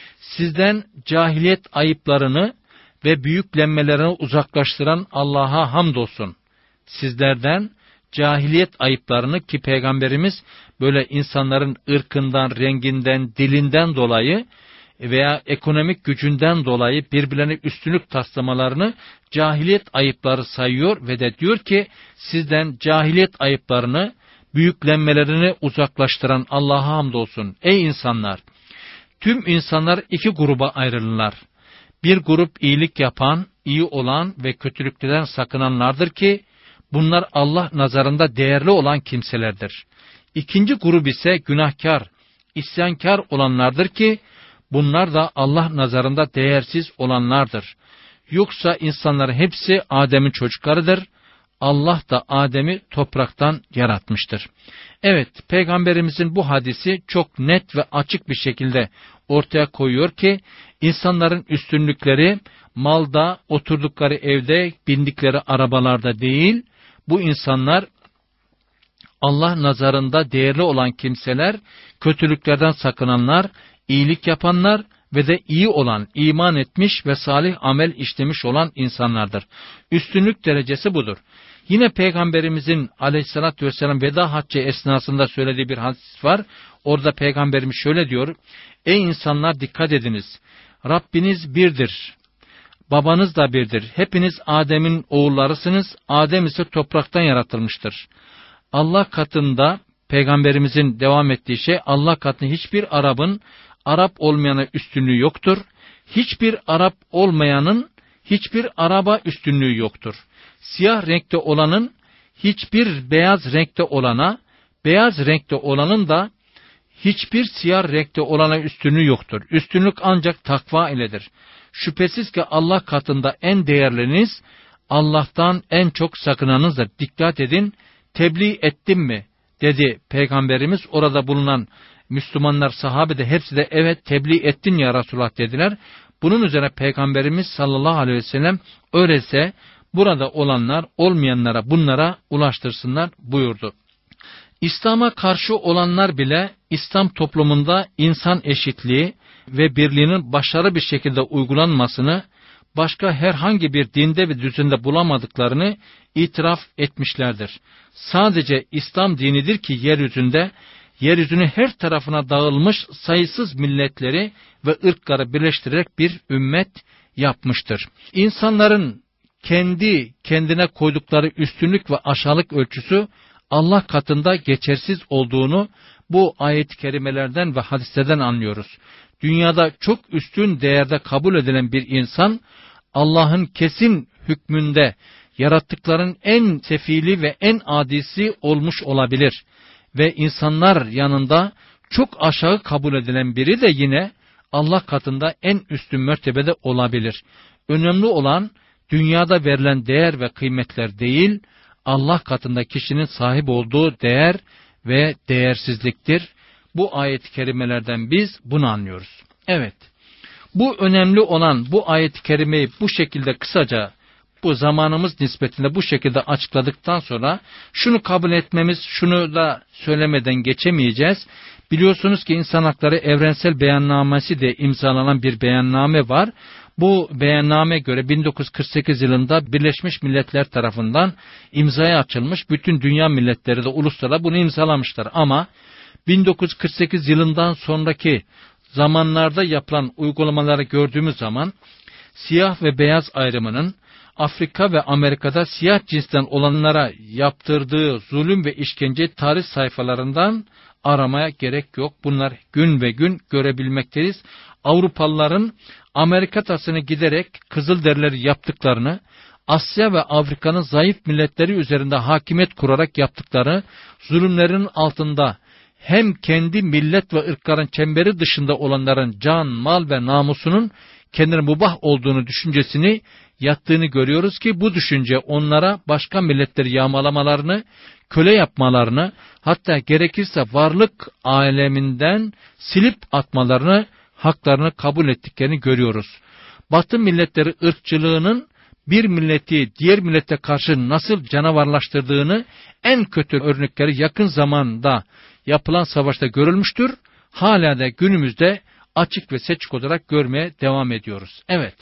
Speaker 1: sizden cahiliyet ayıplarını ve büyüklenmelerini uzaklaştıran Allah'a hamdolsun. Sizlerden cahiliyet ayıplarını, ki Peygamberimiz böyle insanların ırkından, renginden, dilinden dolayı veya ekonomik gücünden dolayı birbirlerine üstünlük taslamalarını cahiliyet ayıpları sayıyor ve de diyor ki sizden cahiliyet ayıplarını, büyüklenmelerini uzaklaştıran Allah'a hamdolsun. Ey insanlar! Tüm insanlar iki gruba ayrılırlar. Bir grup iyilik yapan, iyi olan ve kötülüklerden sakınanlardır ki bunlar Allah nazarında değerli olan kimselerdir. İkinci grup ise günahkar, isyankar olanlardır ki bunlar da Allah nazarında değersiz olanlardır. Yoksa insanların hepsi Adem'in çocuklarıdır. Allah da Adem'i topraktan yaratmıştır. Evet, Peygamberimizin bu hadisi çok net ve açık bir şekilde ortaya koyuyor ki, insanların üstünlükleri malda, oturdukları evde, bindikleri arabalarda değil, bu insanlar Allah nazarında değerli olan kimseler, kötülüklerden sakınanlar, iyilik yapanlar ve de iyi olan, iman etmiş ve salih amel işlemiş olan insanlardır. Üstünlük derecesi budur. Yine Peygamberimizin aleyhissalatü vesselam veda haccı esnasında söylediği bir hadis var. Orada Peygamberimiz şöyle diyor: Ey insanlar, dikkat ediniz. Rabbiniz birdir. Babanız da birdir. Hepiniz Adem'in oğullarısınız. Adem ise topraktan yaratılmıştır. Allah katında, Peygamberimizin devam ettiği şey, Allah katında hiçbir Arap'ın Arap olmayana üstünlüğü yoktur. Hiçbir Arap olmayanın hiçbir Arap'a üstünlüğü yoktur. Siyah renkte olanın hiçbir beyaz renkte olana, beyaz renkte olanın da hiçbir siyah renkte olana üstünlüğü yoktur. Üstünlük ancak takva iledir. Şüphesiz ki Allah katında en değerliniz, Allah'tan en çok sakınanızdır. Dikkat edin, tebliğ ettim mi dedi Peygamberimiz. Orada bulunan Müslümanlar, sahabe de hepsi de evet tebliğ ettin ya Resulullah dediler. Bunun üzerine Peygamberimiz sallallahu aleyhi ve sellem öyleyse burada olanlar olmayanlara bunlara ulaştırsınlar buyurdu. İslam'a karşı olanlar bile İslam toplumunda insan eşitliği ve birliğinin başarılı bir şekilde uygulanmasını başka herhangi bir dinde ve düzende bulamadıklarını itiraf etmişlerdir. Sadece İslam dinidir ki yeryüzünde, yeryüzünün her tarafına dağılmış sayısız milletleri ve ırkları birleştirerek bir ümmet yapmıştır. İnsanların kendi kendine koydukları üstünlük ve aşağılık ölçüsü Allah katında geçersiz olduğunu bu ayet-i kerimelerden ve hadislerden anlıyoruz. Dünyada çok üstün değerde kabul edilen bir insan, Allah'ın kesin hükmünde yarattıkların en sefili ve en adisi olmuş olabilir. Ve insanlar yanında çok aşağı kabul edilen biri de yine Allah katında en üstün mertebede olabilir. Önemli olan dünyada verilen değer ve kıymetler değil, Allah katında kişinin sahip olduğu değer ve değersizliktir. Bu ayet-i kerimelerden biz bunu anlıyoruz. Evet, bu önemli olan bu ayet-i kerimeyi bu şekilde kısaca, bu zamanımız nispetinde bu şekilde açıkladıktan sonra şunu kabul etmemiz, şunu da söylemeden geçemeyeceğiz. Biliyorsunuz ki İnsan Hakları Evrensel Beyannamesi de imzalanan bir beyanname var. Bu beyanname göre bin dokuz yüz kırk sekiz yılında Birleşmiş Milletler tarafından imzaya açılmış. Bütün dünya milletleri de uluslara bunu imzalamışlar. Ama bin dokuz yüz kırk sekiz yılından sonraki zamanlarda yapılan uygulamaları gördüğümüz zaman siyah ve beyaz ayrımının Afrika ve Amerika'da siyah cinsten olanlara yaptırdığı zulüm ve işkence tarih sayfalarından aramaya gerek yok. Bunlar gün ve gün görebilmekteyiz. Avrupalıların Amerika tasını giderek Kızılderilileri yaptıklarını, Asya ve Afrika'nın zayıf milletleri üzerinde hakimiyet kurarak yaptıkları zulümlerin altında hem kendi millet ve ırkların çemberi dışında olanların can, mal ve namusunun kendine mubah olduğunu düşüncesini yattığını görüyoruz ki bu düşünce onlara başka milletleri yağmalamalarını, köle yapmalarını, hatta gerekirse varlık aleminden silip atmalarını, haklarını kabul ettiklerini görüyoruz. Batı milletleri ırkçılığının bir milleti diğer millete karşı nasıl canavarlaştırdığını en kötü örnekleri yakın zamanda yapılan savaşta görülmüştür. Hala da günümüzde açık ve seçik olarak görmeye devam ediyoruz. Evet,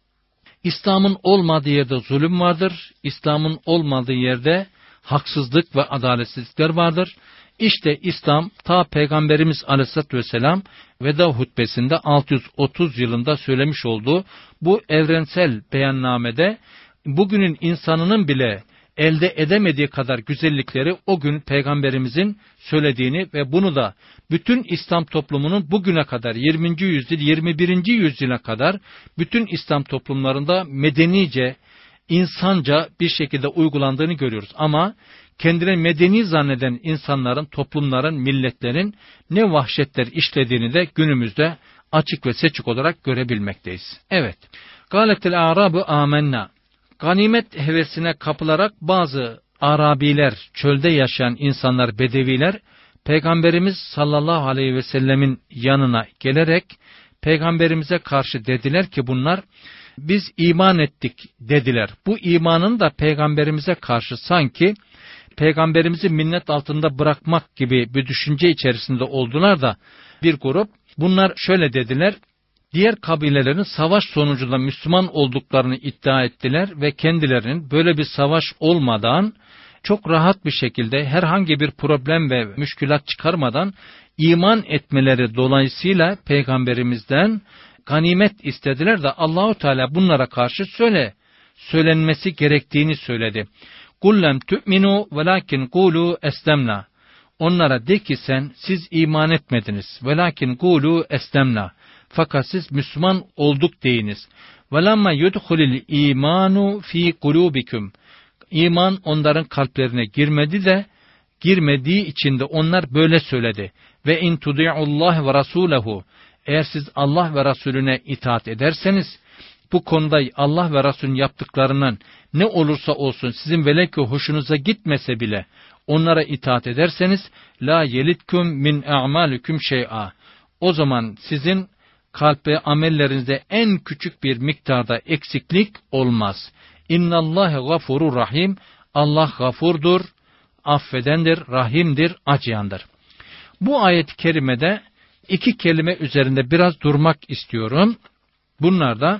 Speaker 1: İslam'ın olmadığı yerde zulüm vardır. İslam'ın olmadığı yerde haksızlık ve adaletsizlikler vardır. İşte İslam ta Peygamberimiz Aleyhisselatü Vesselam veda hutbesinde altı yüz otuz yılında söylemiş olduğu bu evrensel beyannamede bugünün insanının bile elde edemediği kadar güzellikleri o gün Peygamberimizin söylediğini ve bunu da bütün İslam toplumunun bugüne kadar yirminci yüzyıl yirmi birinci yüzyıla kadar bütün İslam toplumlarında medenice, insanca bir şekilde uygulandığını görüyoruz. Ama kendine medeni zanneden insanların, toplumların, milletlerin ne vahşetler işlediğini de günümüzde açık ve seçik olarak görebilmekteyiz. Evet. Gâletel a'râbu âmennâ. Ganimet hevesine kapılarak bazı Arabiler, çölde yaşayan insanlar, Bedeviler, Peygamberimiz sallallahu aleyhi ve sellemin yanına gelerek Peygamberimize karşı dediler ki bunlar, biz iman ettik dediler. Bu imanın da Peygamberimize karşı sanki Peygamberimizi minnet altında bırakmak gibi bir düşünce içerisinde oldular da bir grup, bunlar şöyle dediler, diğer kabilelerin savaş sonucunda Müslüman olduklarını iddia ettiler ve kendilerinin böyle bir savaş olmadan çok rahat bir şekilde herhangi bir problem ve müşkülat çıkarmadan iman etmeleri dolayısıyla Peygamberimizden ganimet istediler de Allahu Teala bunlara karşı söyle söylenmesi gerektiğini söyledi. Kullem tu'minu velakin kulu eslemna. Onlara de ki sen siz iman etmediniz. Velakin kulu eslemna. Fakat siz Müslüman olduk deyiniz. Velamma yudhulil imanu fi kulubikum. İman onların kalplerine girmedi de girmediği için de onlar böyle söyledi. Ve in tudi'ullah ve rasulehu. Eğer siz Allah ve Resulüne itaat ederseniz, bu konuda Allah ve Resulün yaptıklarından ne olursa olsun sizin velev ki hoşunuza gitmese bile onlara itaat ederseniz, la yelitkum min a'malikum şey'a. O zaman sizin kalp ve amellerinizde en küçük bir miktarda eksiklik olmaz. İnnallâhe gafurur rahim. Allah gafurdur, affedendir, rahimdir, acıyandır. Bu ayet-i kerimede iki kelime üzerinde biraz durmak istiyorum. Bunlar da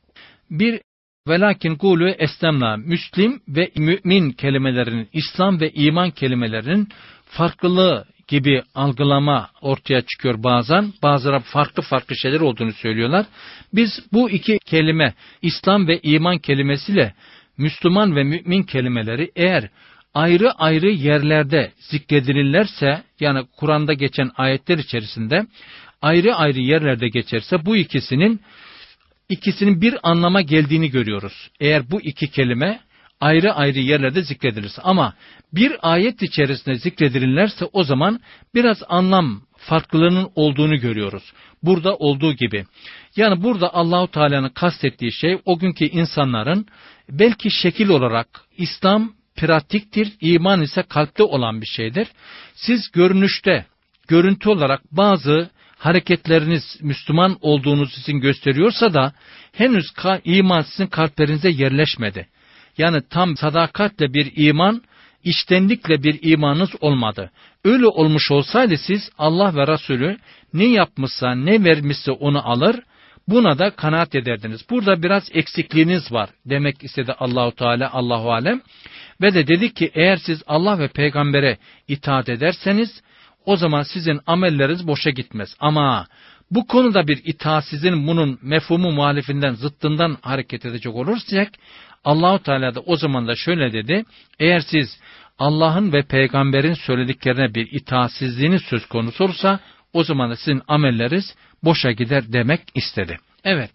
Speaker 1: bir, velakin kulu eslemna, Müslim ve mümin kelimelerinin, İslam ve iman kelimelerinin farklılığı gibi algılama ortaya çıkıyor bazen. Bazıları farklı farklı şeyler olduğunu söylüyorlar. Biz bu iki kelime, İslam ve iman kelimesiyle Müslüman ve mümin kelimeleri eğer ayrı ayrı yerlerde zikredilirlerse, yani Kur'an'da geçen ayetler içerisinde ayrı ayrı yerlerde geçerse bu ikisinin ikisinin bir anlama geldiğini görüyoruz. Eğer bu iki kelime ayrı ayrı yerlerde zikredilirse, ama bir ayet içerisinde zikredilirlerse o zaman biraz anlam farklılığının olduğunu görüyoruz. Burada olduğu gibi. Yani burada Allahu Teala'nın kastettiği şey o günkü insanların belki şekil olarak İslam pratiktir, iman ise kalpte olan bir şeydir. Siz görünüşte, görüntü olarak bazı hareketleriniz Müslüman olduğunuzu sizin gösteriyorsa da henüz iman sizin kalplerinize yerleşmedi. Yani tam sadakatle bir iman, içtenlikle bir imanınız olmadı. Öyle olmuş olsaydı siz Allah ve Resulü ne yapmışsa, ne vermişse onu alır, buna da kanaat ederdiniz. Burada biraz eksikliğiniz var demek istedi Allahu Teala, Allahu alem. Ve de dedi ki eğer siz Allah ve peygambere itaat ederseniz o zaman sizin amelleriniz boşa gitmez. Ama bu konuda bir itaatsizin bunun mefhumu muhalifinden, zıttından hareket edecek olursak, Allahu Teala da o zaman da şöyle dedi: eğer siz Allah'ın ve peygamberin söylediklerine bir itaatsizliğiniz söz konusu olursa o zaman da sizin amelleriniz boşa gider demek istedi. Evet.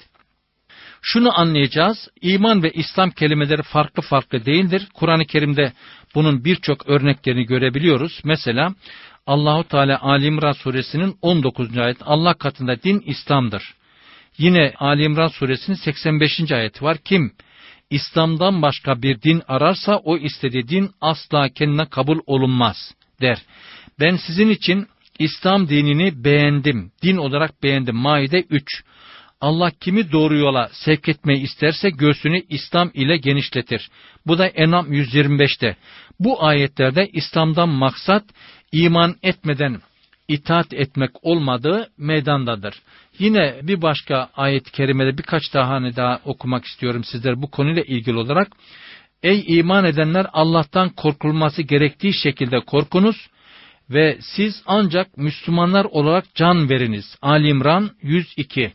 Speaker 1: Şunu anlayacağız. İman ve İslam kelimeleri farklı farklı değildir. Kur'an-ı Kerim'de bunun birçok örneklerini görebiliyoruz. Mesela Allahu Teala Ali İmran suresinin on dokuzuncu ayet, Allah katında din İslam'dır. Yine Ali İmran suresinin seksen beşinci ayeti var. Kim İslam'dan başka bir din ararsa o istediği din asla kendine kabul olunmaz der. Ben sizin için İslam dinini beğendim. Din olarak beğendim. Maide üç. Allah kimi doğru yola sevk etmeyi isterse göğsünü İslam ile genişletir. Bu da En'am yüz yirmi beşte. Bu ayetlerde İslam'dan maksat iman etmeden itaat etmek olmadığı meydandadır. Yine bir başka ayet-i kerimede birkaç daha hani daha okumak istiyorum sizlere bu konuyla ilgili olarak. Ey iman edenler, Allah'tan korkulması gerektiği şekilde korkunuz ve siz ancak Müslümanlar olarak can veriniz. Ali İmran yüz iki.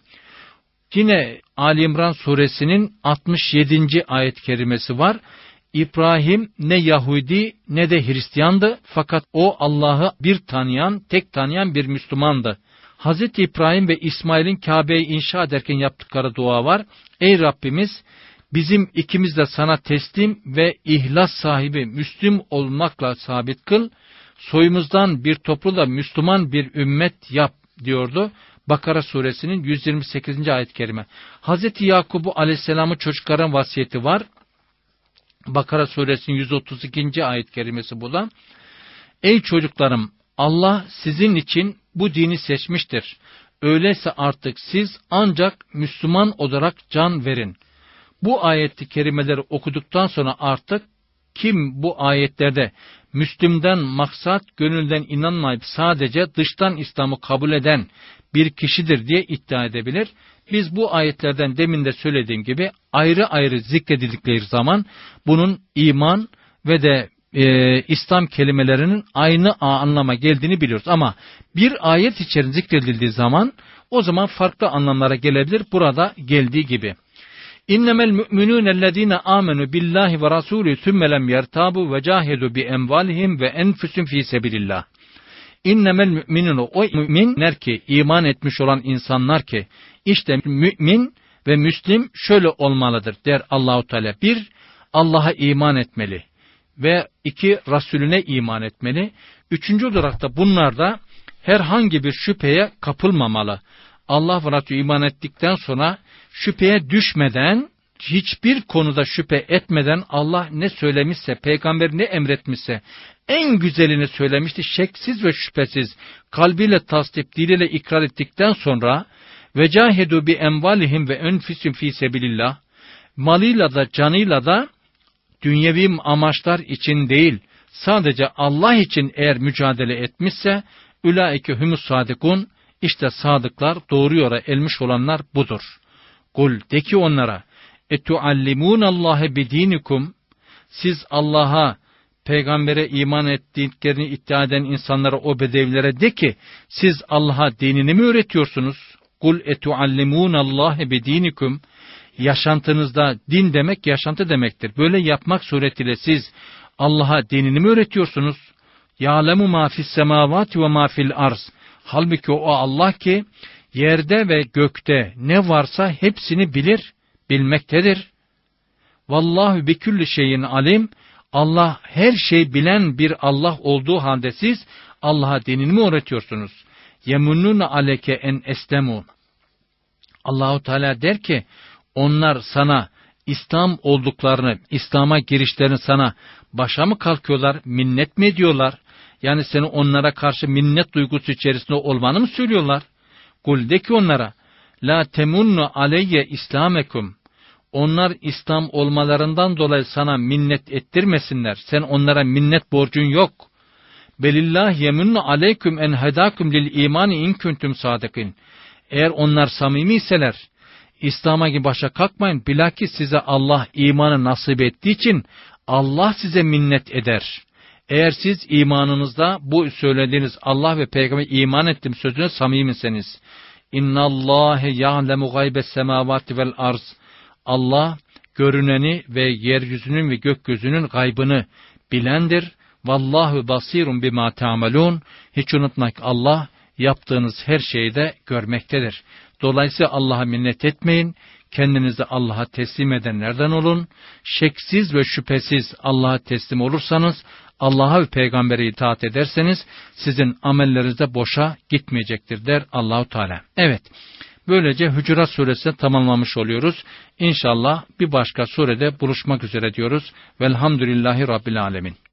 Speaker 1: Yine Ali İmran suresinin altmış yedinci ayet-i kerimesi var. İbrahim ne Yahudi ne de Hristiyandı, fakat o Allah'ı bir tanıyan, tek tanıyan bir Müslümandı. Hazreti İbrahim ve İsmail'in Kabe'yi inşa ederken yaptıkları dua var. Ey Rabbimiz, bizim ikimiz de sana teslim ve ihlas sahibi Müslüm olmakla sabit kıl. Soyumuzdan bir topluluğa Müslüman bir ümmet yap diyordu. Bakara suresinin yüz yirmi sekizinci ayet-i kerime. Hazreti Yakub'u aleyhisselamın çocukların vasiyeti var. Bakara suresinin yüz otuz ikinci ayet kerimesi bu da. Ey çocuklarım, Allah sizin için bu dini seçmiştir. Öyleyse artık siz ancak Müslüman olarak can verin. Bu ayeti kerimeleri okuduktan sonra artık kim bu ayetlerde Müslüm'den maksat gönülden inanmayıp sadece dıştan İslam'ı kabul eden bir kişidir diye iddia edebilir. Biz bu ayetlerden demin de söylediğim gibi ayrı ayrı zikredildikleri zaman bunun iman ve de e, İslam kelimelerinin aynı anlama geldiğini biliyoruz. Ama bir ayet içerisinde zikredildiği zaman o zaman farklı anlamlara gelebilir. Burada geldiği gibi. İnnemel mü'minûnellezîne âmenû billâhi ve rasûlû thumme lem yertâbû ve câhedû bi emvâlihim ve enfusihim fî sebilillah. İnnemel mü'minûn, o müminler ki, iman etmiş olan insanlar ki, işte mümin ve müslim şöyle olmalıdır der Allahu Teala. Bir, Allah'a iman etmeli ve iki, Resulüne iman etmeli. Üçüncü olarak da bunlarda herhangi bir şüpheye kapılmamalı. Allah ve Resulü iman ettikten sonra şüpheye düşmeden, hiçbir konuda şüphe etmeden Allah ne söylemişse, peygamber ne emretmişse en güzelini söylemişti. Şeksiz ve şüphesiz kalbiyle tasdip, diliyle ikrar ettikten sonra ve cahedu bi envalihim ve enfüsihim fi sebilillah, malıyla da canıyla da dünyevi amaçlar için değil, sadece Allah için eğer mücadele etmişse ulaike humus sadikun, işte sadıklar, doğru yola elmiş olanlar budur. Kul, de ki onlara, etuallimûnallâhe bidînikum, siz Allah'a, peygambere iman ettiklerini iddia eden insanlara, o bedevlere de ki, siz Allah'a dinini mi öğretiyorsunuz? Kul etuallimûnallâhe bidînikum, yaşantınızda din demek yaşantı demektir. Böyle yapmak suretiyle siz Allah'a dinini mi öğretiyorsunuz? Ya'lemu mâ fissemâvâti ve mâ fil arz. Halbuki o Allah ki yerde ve gökte ne varsa hepsini bilir, bilmektedir. Vallahu bi kulli şeyin alim. Allah her şey bilen bir Allah olduğu halde siz Allah'a dinini mi öğretiyorsunuz? Yemunnûne aleke en eslemu. Allahu Teala der ki, onlar sana İslam olduklarını, İslam'a girişlerini sana başa mı kalkıyorlar, minnet mi ediyorlar? Yani seni onlara karşı minnet duygusu içerisinde olmanı mı söylüyorlar? Kul, de ki onlara, la temunnu aleyye islamekum. Onlar İslam olmalarından dolayı sana minnet ettirmesinler. Sen onlara minnet borcun yok. Belillah yemunnu aleyküm en hedakum lil imani in kuntum sadikin. Eğer onlar samimi iseler, İslam'a gibi başa kalkmayın. Bilakis size Allah imanı nasip ettiği için Allah size minnet eder. Eğer siz imanınızda bu söylediğiniz Allah ve Peygamber iman ettim sözüne samimiseniz. İnnallâhe ya'lemu gaybes semâvâti vel arz. Allah görüneni ve yeryüzünün ve gökyüzünün gaybını bilendir. Vallahu basirun bima ta'malun. Hiç unutma ki Allah yaptığınız her şeyi de görmektedir. Dolayısıyla Allah'a minnet etmeyin. Kendinizi Allah'a teslim edenlerden olun. Şeksiz ve şüphesiz Allah'a teslim olursanız, Allah'a ve Peygamber'e itaat ederseniz sizin amelleriniz de boşa gitmeyecektir der Allahu Teala. Evet, böylece Hucurat suresini tamamlamış oluyoruz. İnşallah bir başka surede buluşmak üzere diyoruz. Velhamdülillahi Rabbil alemin.